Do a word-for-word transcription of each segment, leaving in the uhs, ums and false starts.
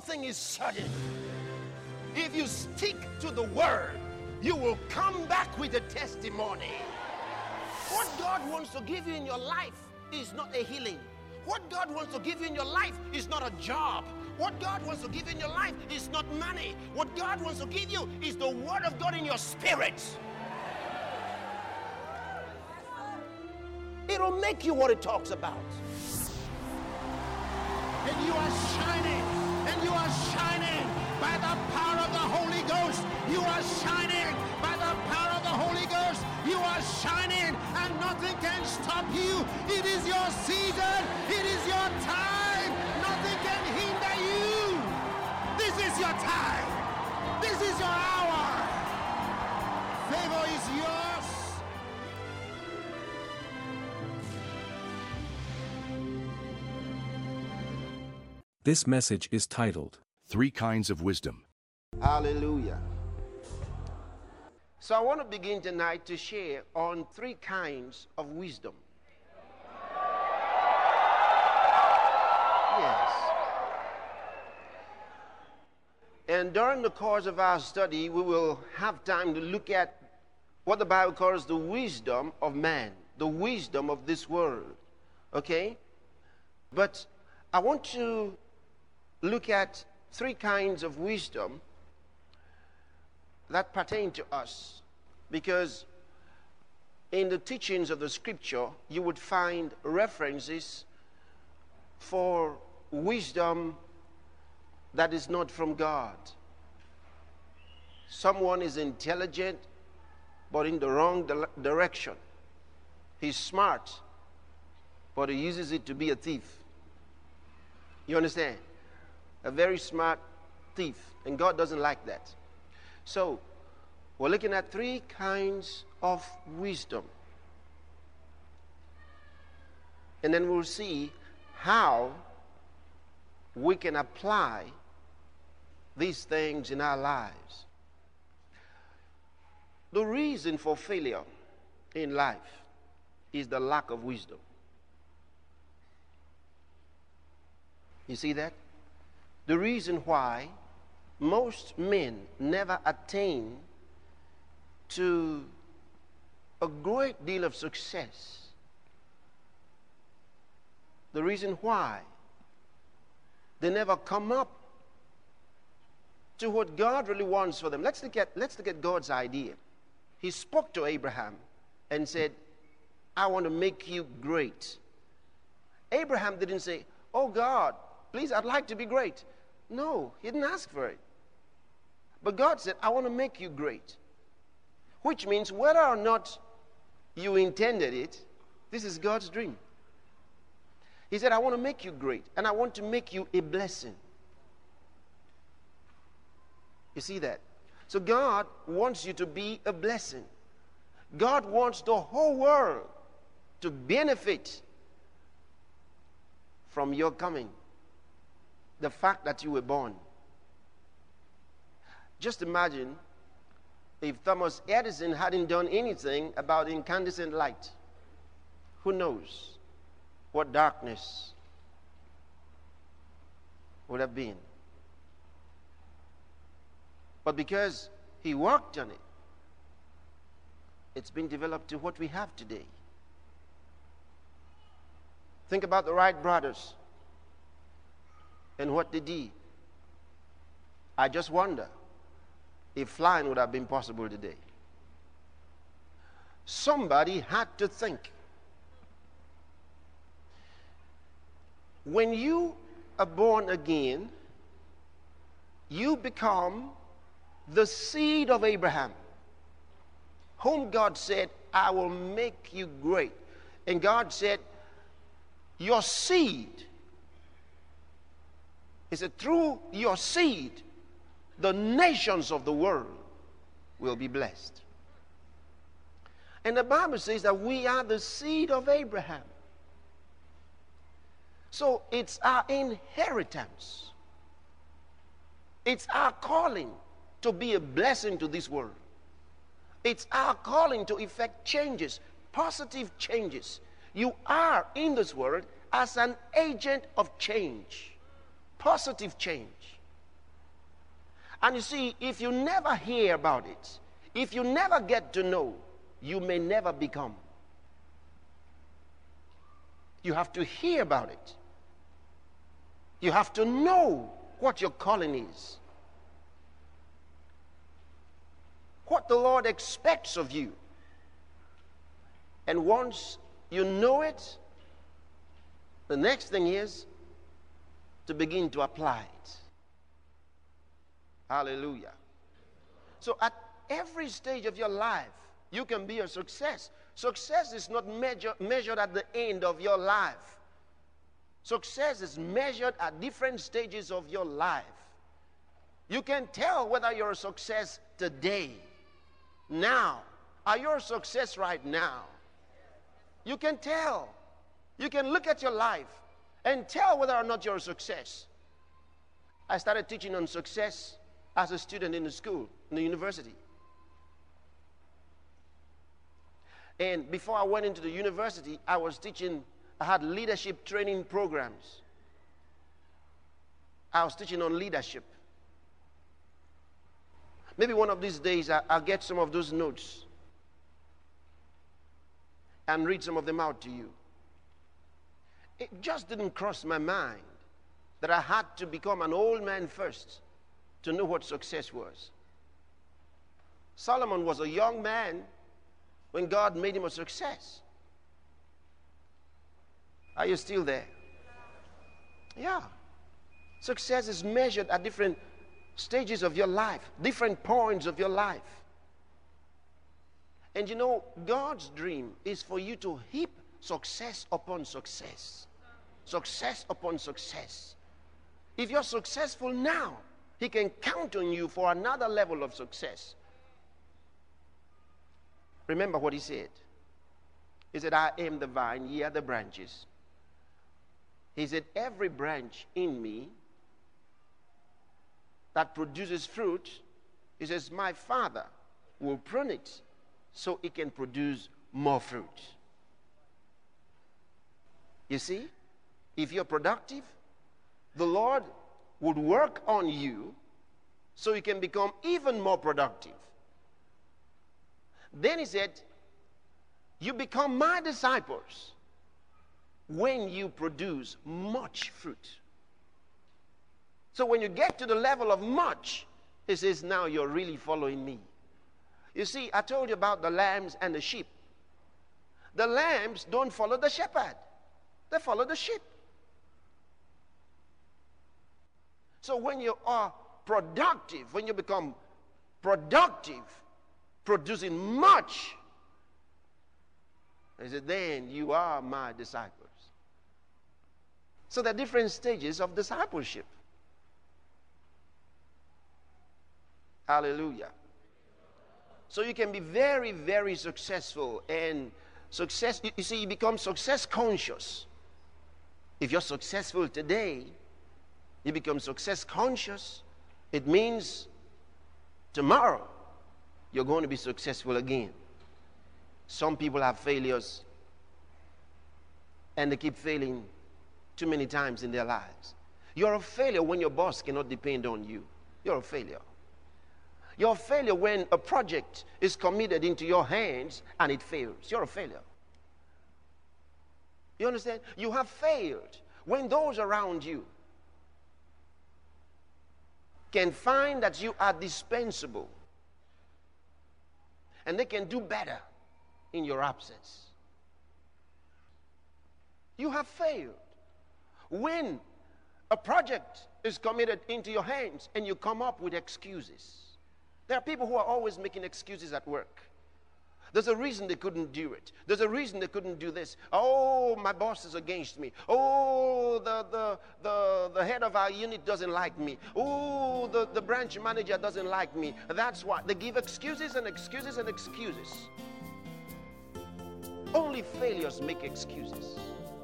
thing is certain. If you stick to the word, you will come back with a testimony. What God wants to give you in your life is not a healing. What God wants to give you in your life is not a job. What God wants to give you in your life is not money. What God wants to give you is the word of God in your spirit. It'll make you what it talks about. And you are shining, and you are shining by the power of the Holy Ghost. You are shining by the power of the Holy Ghost. You are shining, and nothing can stop you. It is your season. It is your time. Nothing can hinder you. This is your time. This is your hour. Favor is yours. This message is titled, Three Kinds of Wisdom. Hallelujah. So I want to begin tonight to share on three kinds of wisdom. Yes. And during the course of our study, we will have time to look at what the Bible calls the wisdom of man, the wisdom of this world. Okay? But I want to look at three kinds of wisdom that pertain to us, because in the teachings of the scripture you would find references for wisdom that is not from God. Someone is intelligent but in the wrong di- direction. He's smart but he uses it to be a thief. You understand? A very smart thief, and God doesn't like that. So, we're looking at three kinds of wisdom. And then we'll see how we can apply these things in our lives. The reason for failure in life is the lack of wisdom. You see that? The reason why most men never attain to a great deal of success, the reason why they never come up to what God really wants for them. Let's look at, let's look at God's idea. He spoke to Abraham and said, I want to make you great. Abraham didn't say, oh God, please, I'd like to be great. No, he didn't ask for it. But God said, I want to make you great. Which means whether or not you intended it, this is God's dream. He said, I want to make you great, and I want to make you a blessing. You see that? So God wants you to be a blessing. God wants the whole world to benefit from your coming. The fact that you were born. Just imagine if Thomas Edison hadn't done anything about incandescent light. Who knows what darkness would have been. But because he worked on it, it's been developed to what we have today. Think about the Wright brothers and what they did. I just wonder if flying would have been possible today. Somebody had to think. When you are born again, you become the seed of Abraham, whom God said, I will make you great. And God said, your seed, he said, through your seed, the nations of the world will be blessed. And the Bible says that we are the seed of Abraham. So it's our inheritance. It's our calling to be a blessing to this world. It's our calling to effect changes, positive changes. You are in this world as an agent of change, positive change. And you see, if you never hear about it, if you never get to know, you may never become. You have to hear about it. You have to know what your calling is, what the Lord expects of you. And once you know it, the next thing is to begin to apply it. Hallelujah. So at every stage of your life, you can be a success. Success is not measure, measured at the end of your life. Success is measured at different stages of your life. You can tell whether you're a success today, now. Are you a success right now? You can tell. You can look at your life and tell whether or not you're a success. I started teaching on success as a student in the school, in the university. And before I went into the university, I was teaching, I had leadership training programs. I was teaching on leadership. Maybe one of these days I, I'll get some of those notes and read some of them out to you. It just didn't cross my mind that I had to become an old man first to know what success was. Solomon was a young man when God made him a success. Are you still there? Yeah. Success is measured at different stages of your life, different points of your life. And you know, God's dream is for you to heap success upon success. Success upon success. If you're successful now, He can count on you for another level of success. Remember what He said. He said, I am the vine, ye are the branches. He said, every branch in me that produces fruit, He says, my Father will prune it so it can produce more fruit. You see, if you're productive, the Lord would work on you so you can become even more productive. Then He said, you become my disciples when you produce much fruit. So when you get to the level of much, He says, now you're really following me. You see, I told you about the lambs and the sheep. The lambs don't follow the shepherd. They follow the sheep. So when you are productive, when you become productive, producing much, He said, then you are my disciples. So there are different stages of discipleship. Hallelujah. So you can be very, very successful. And success, you see, you become success conscious. If you're successful today, you become success conscious. It means tomorrow you're going to be successful again. Some people have failures and they keep failing too many times in their lives. You're a failure when your boss cannot depend on you. You're a failure. You're a failure when a project is committed into your hands and it fails. You're a failure. You understand? You have failed when those around you can find that you are dispensable and they can do better in your absence. You have failed when a project is committed into your hands and you come up with excuses. There are people who are always making excuses at work. There's a reason they couldn't do it. There's a reason they couldn't do this. Oh, my boss is against me. Oh, the, the, the, the head of our unit doesn't like me. Oh, the, the branch manager doesn't like me. That's why. They give excuses and excuses and excuses. Only failures make excuses.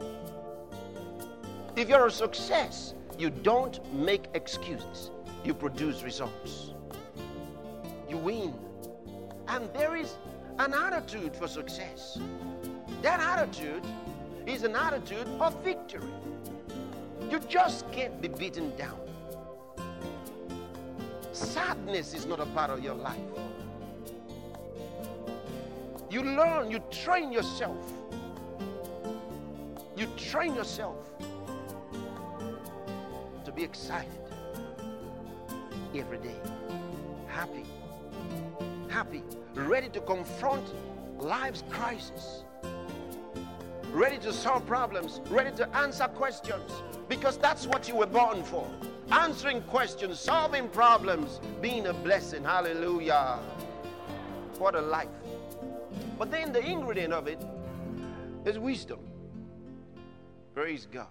If you're a success, you don't make excuses. You produce results. You win. And there is an attitude for success. That attitude is an attitude of victory. You just can't be beaten down. sadness is not a part of your life. You learn, you train yourself. You train yourself to be excited every day. Happy. Happy. Ready to confront life's crisis. Ready to solve problems. Ready to answer questions. Because that's what you were born for. Answering questions, solving problems, being a blessing. Hallelujah. What a life. But then the ingredient of it is wisdom. Praise God.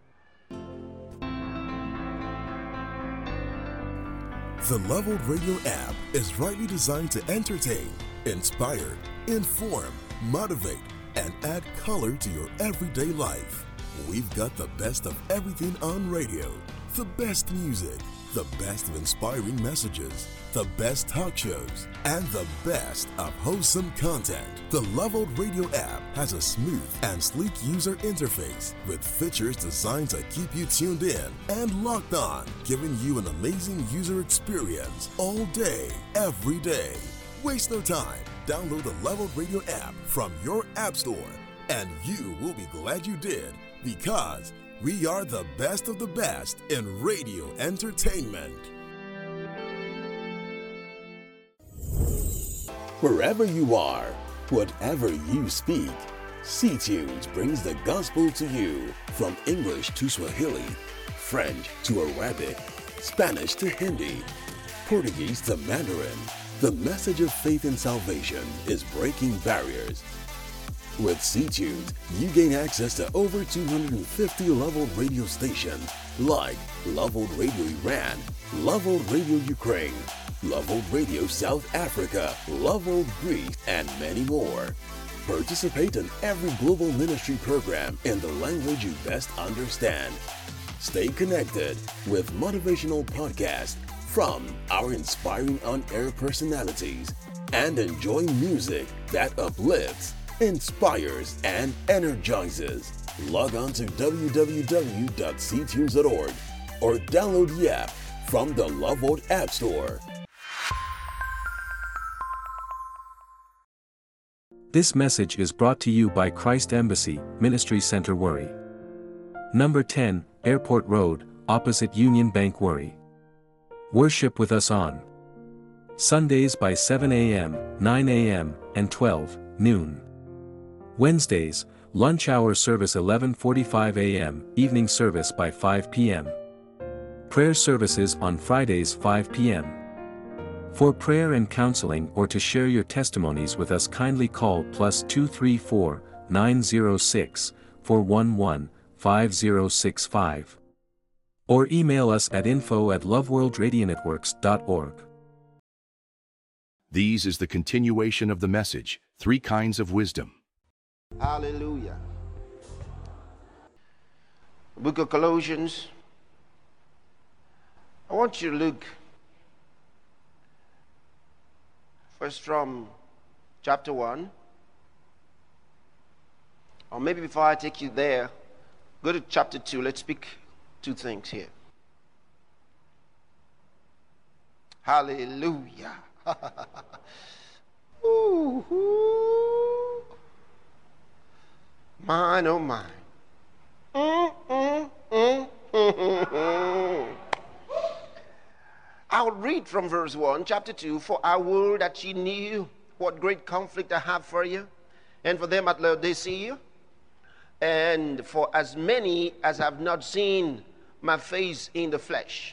The Leveled Radio app is rightly designed to entertain, inspire, inform, motivate, and add color to your everyday life. We've got the best of everything on radio. The best music, the best of inspiring messages, the best talk shows, and the best of wholesome content. The Leveled Radio app has a smooth and sleek user interface with features designed to keep you tuned in and locked on, giving you an amazing user experience all day, every day. Waste no time. Download the Leveled Radio app from your app store, and you will be glad you did, because we are the best of the best in radio entertainment. Wherever you are, whatever you speak, C-Tunes brings the gospel to you from English to Swahili, French to Arabic, Spanish to Hindi, Portuguese to Mandarin. The message of faith and salvation is breaking barriers. With C-Tunes, you gain access to over two hundred fifty Leveled Radio stations like Leveled Radio Iran, Leveled Radio Ukraine, Leveled Radio South Africa, Leveled Greece, and many more. Participate in every global ministry program in the language you best understand. Stay connected with motivational podcasts from our inspiring on-air personalities and enjoy music that uplifts, inspires, and energizes. Log on to w w w dot c tunes dot org or download the app from the Leveled App Store. This message is brought to you by Christ Embassy, Ministry Center, Worry. Number ten, Airport Road, opposite Union Bank, Worry. Worship with us on Sundays by seven a m, nine a m, and twelve noon. Wednesdays, lunch hour service eleven forty-five a m, evening service by five p m Prayer services on Fridays five p m For prayer and counseling or to share your testimonies with us, kindly call plus two three four, nine zero six, four one one, five zero six five. Or email us at info at loveworldradionetworks dot org. These is the continuation of the message, Three Kinds of Wisdom. Hallelujah. Book of Colossians. I want you to look first from chapter one. Or maybe before I take you there, go to chapter two. Let's speak two things here. Hallelujah. Ooh, ooh. Mine, oh mine. Mm, mm, mm, mm, mm. I'll read from verse one, chapter two. For I would that ye knew what great conflict I have for you, and for them at Laodicea, and for as many as have not seen my face in the flesh.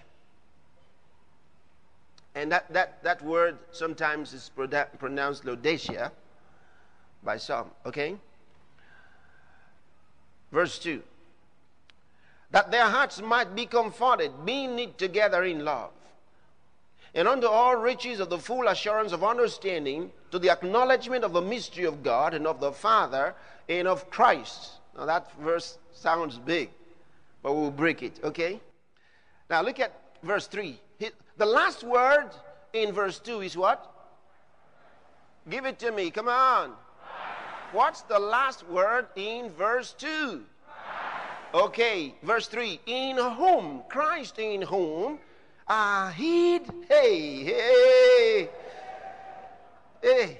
And that, that, that word sometimes is pronounced Laodicea by some, okay? Verse two. That their hearts might be comforted, being knit together in love, and unto all riches of the full assurance of understanding, to the acknowledgement of the mystery of God and of the Father and of Christ. Now that verse sounds big, but we'll break it, okay? Now look at verse three. The last word in verse two is what? Give it to me, come on. What's the last word in verse two? Okay, verse three. In whom, Christ in whom, are hid. Hey, hey, hey.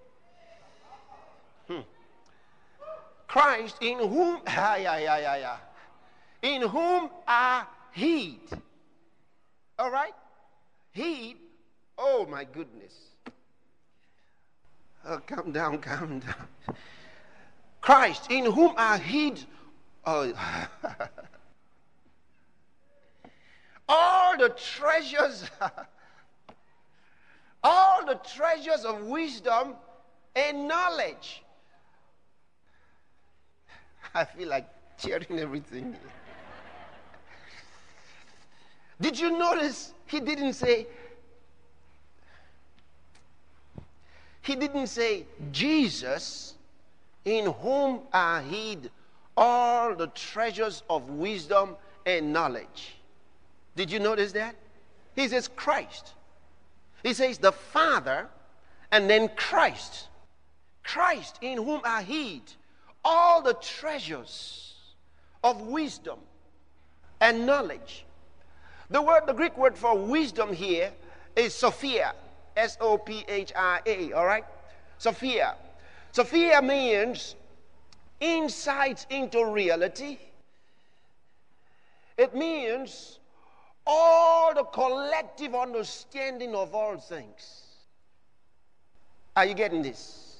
Hmm. Christ in whom, ah, yeah, yeah, yeah, yeah. In whom are hid. All right? Hid. Oh, my goodness. Oh, calm down, calm down. Christ, in whom are hid oh, all the treasures, all the treasures of wisdom and knowledge. I feel like cheering everything. Did you notice he didn't say, he didn't say Jesus, in whom are hid all the treasures of wisdom and knowledge. Did you notice that? He says Christ. He says the Father and then Christ. Christ, in whom are hid all the treasures of wisdom and knowledge. The word, the Greek word for wisdom here is Sophia. S O P H I A, all right? Sophia. Sophia means insight into reality. It means all the collective understanding of all things. Are you getting this?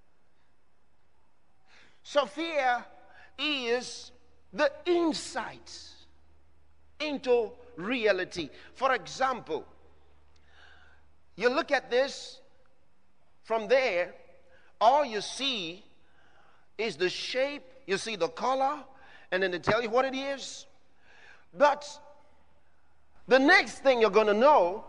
Sophia is the insight into reality. For example, you look at this from there, all you see is the shape, you see the color, and then they tell you what it is. But the next thing you're going to know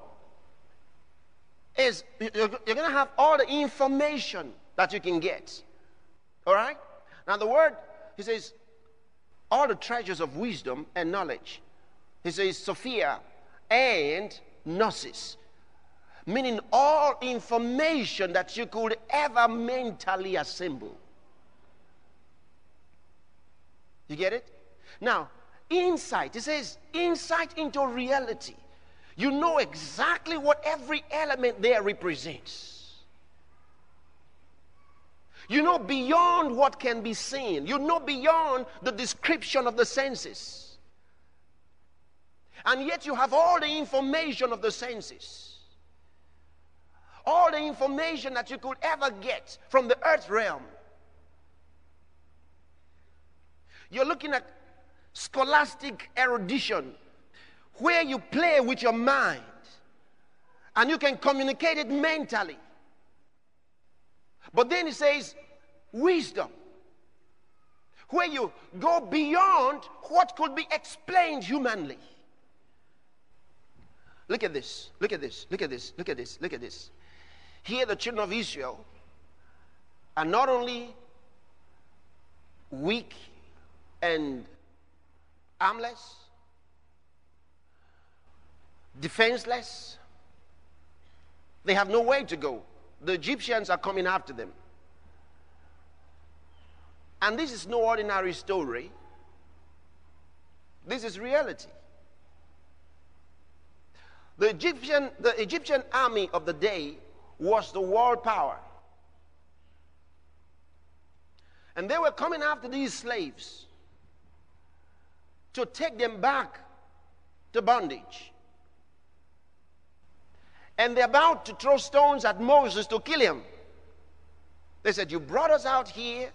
is you're going to have all the information that you can get. All right? Now the word, he says, all the treasures of wisdom and knowledge. He says Sophia and Gnosis. Meaning all information that you could ever mentally assemble. You get it? Now, insight. It says insight into reality. You know exactly what every element there represents. You know beyond what can be seen. You know beyond the description of the senses. And yet you have all the information of the senses. All the information that you could ever get from the earth realm. You're looking at scholastic erudition, where you play with your mind and you can communicate it mentally. But then it says wisdom, where you go beyond what could be explained humanly. Look at this, look at this, look at this, look at this, look at this. Here the children of Israel are not only weak and armless, defenseless, they have no way to go. The Egyptians are coming after them. And this is no ordinary story. This is reality. The Egyptian, the Egyptian army of the day was the world power. And they were coming after these slaves to take them back to bondage. And they're about to throw stones at Moses to kill him. They said, you brought us out here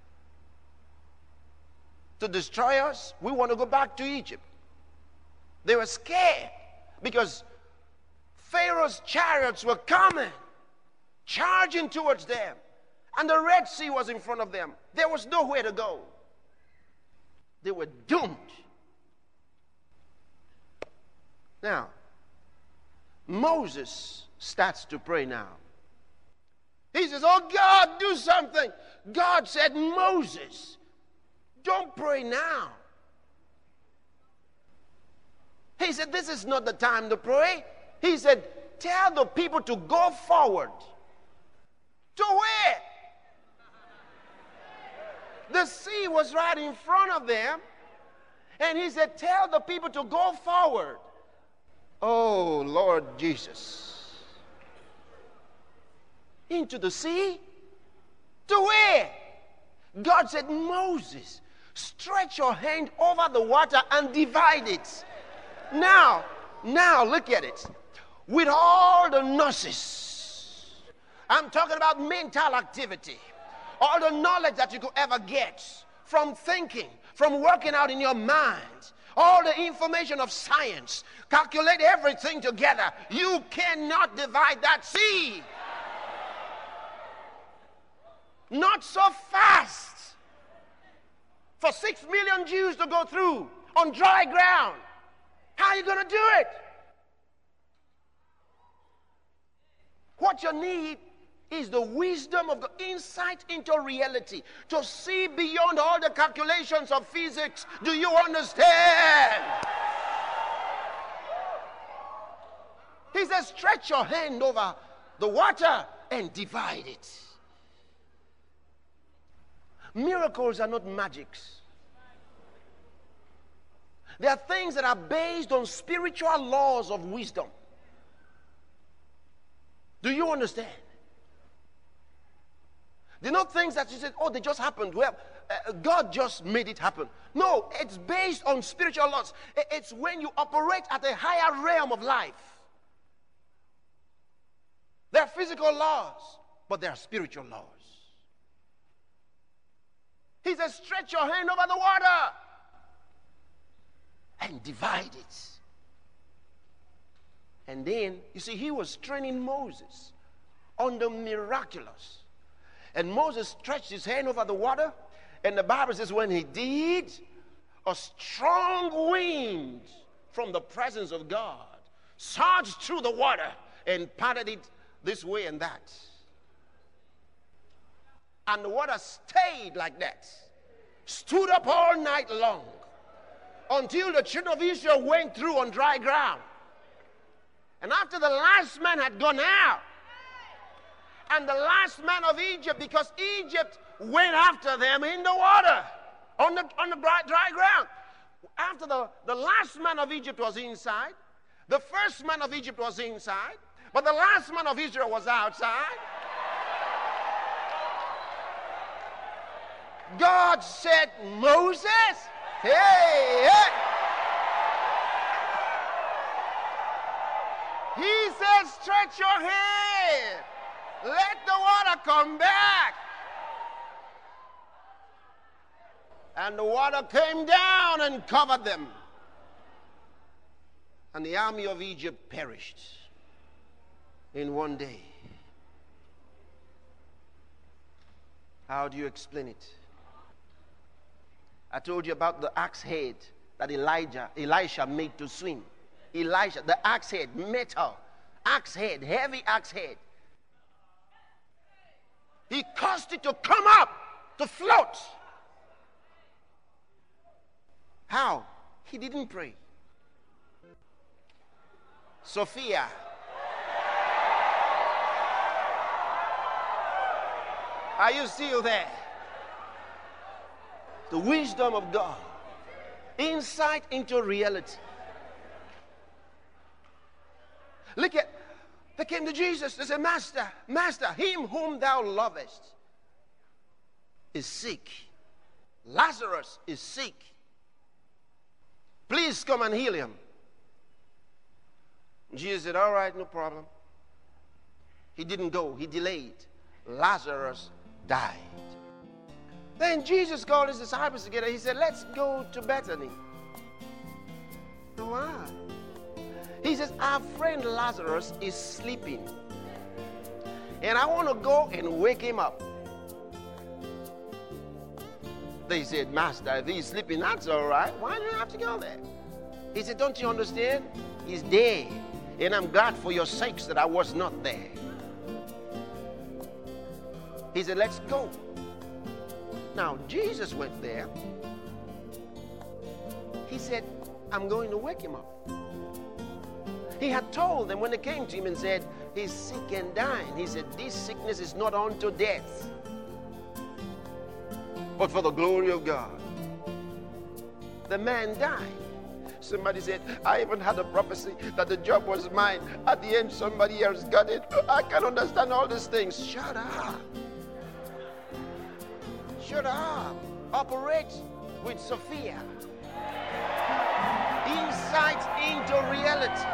to destroy us. We want to go back to Egypt. They were scared because Pharaoh's chariots were coming, charging towards them. And the Red Sea was in front of them. There was nowhere to go. They were doomed. Now, Moses starts to pray now. He says, oh God, do something. God said, Moses, don't pray now. He said, this is not the time to pray. He said, tell the people to go forward. To where? The sea was right in front of them. And he said, tell the people to go forward. Oh, Lord Jesus. Into the sea? To where? God said, Moses, stretch your hand over the water and divide it. Now, now look at it. With all the gnosis, I'm talking about mental activity, all the knowledge that you could ever get from thinking, from working out in your mind, all the information of science, calculate everything together. You cannot divide that sea. Not so fast. For six million Jews to go through on dry ground. How are you going to do it? What you need is the wisdom of the insight into reality, to see beyond all the calculations of physics. Do you understand? He says, stretch your hand over the water and divide it. Miracles are not magics. They are things that are based on spiritual laws of wisdom. Do you understand? They're not things that you said, oh, they just happened. Well, uh, God just made it happen. No, it's based on spiritual laws. It's when you operate at a higher realm of life. There are physical laws, but there are spiritual laws. He says, stretch your hand over the water and divide it. And then, you see, he was training Moses on the miraculous. And Moses stretched his hand over the water, and the Bible says when he did, a strong wind from the presence of God surged through the water and parted it this way and that. And the water stayed like that, stood up all night long, until the children of Israel went through on dry ground. And after the last man had gone out, and the last man of Egypt, because Egypt went after them in the water, on the, on the dry, dry ground. After the, the last man of Egypt was inside, the first man of Egypt was inside, but the last man of Israel was outside. God said, Moses, hey, hey. He said, stretch your hand. Let the water come back. And the water came down and covered them. And the army of Egypt perished in one day. How do you explain it? I told you about the axe head that Elijah, Elisha made to swim. Elisha, the axe head, metal, axe head, heavy axe head. He caused it to come up, to float. How? He didn't pray. Sophia. Are you still there? The wisdom of God. Insight into reality. Look at, they came to Jesus. They said, Master, Master, him whom thou lovest is sick. Lazarus is sick. Please come and heal him. Jesus said, all right, no problem. He didn't go. He delayed. Lazarus died. Then Jesus called his disciples together. He said, let's go to Bethany. Why? He says, our friend Lazarus is sleeping. And I want to go and wake him up. They said, Master, if he's sleeping, that's all right. Why do you have to go there? He said, don't you understand? He's dead. And I'm glad for your sakes that I was not there. He said, let's go. Now, Jesus went there. He said, I'm going to wake him up. He had told them when they came to him and said, he's sick and dying. He said, this sickness is not unto death, but for the glory of God. The man died. Somebody said, I even had a prophecy that the job was mine. At the end, somebody else got it. I can understand all these things. Shut up. Shut up. Operate with Sophia. Insight into reality.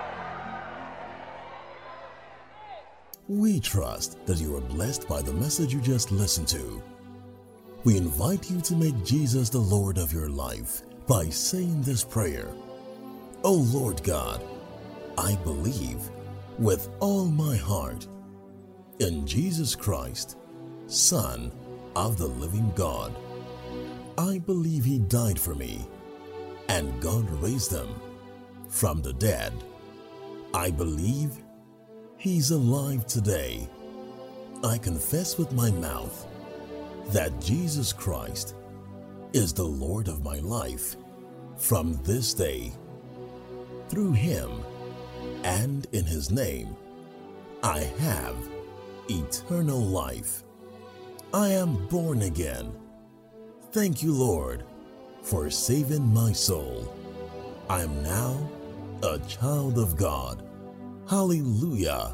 We trust that you are blessed by the message you just listened to. We invite you to make Jesus the Lord of your life by saying this prayer. O Lord God, I believe with all my heart in Jesus Christ, Son of the living God. I believe He died for me and God raised Him from the dead. I believe He's alive today. I confess with my mouth that Jesus Christ is the Lord of my life from this day. Through Him and in His name, I have eternal life. I am born again. Thank you, Lord, for saving my soul. I am now a child of God. Hallelujah.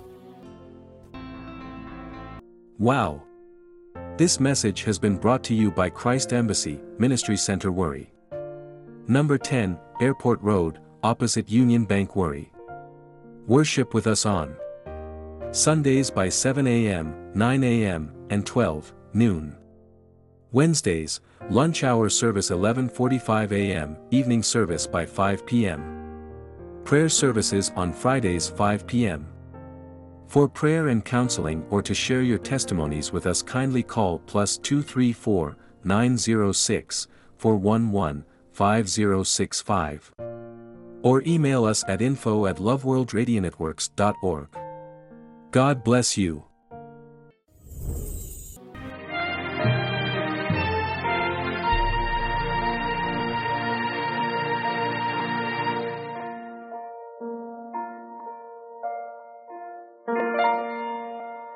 Wow! This message has been brought to you by Christ Embassy, Ministry Center, Worry. Number ten, Airport Road, opposite Union Bank, Worry. Worship with us on Sundays by seven a m, nine a m, and twelve noon. Wednesdays, lunch hour service eleven forty-five a m, evening service by five p m Prayer services on Fridays five p m For prayer and counseling or to share your testimonies with us, kindly call plus two three four, nine zero six, four one one, five zero six five. Or email us at info at loveworldradionetworks dot org. God bless you.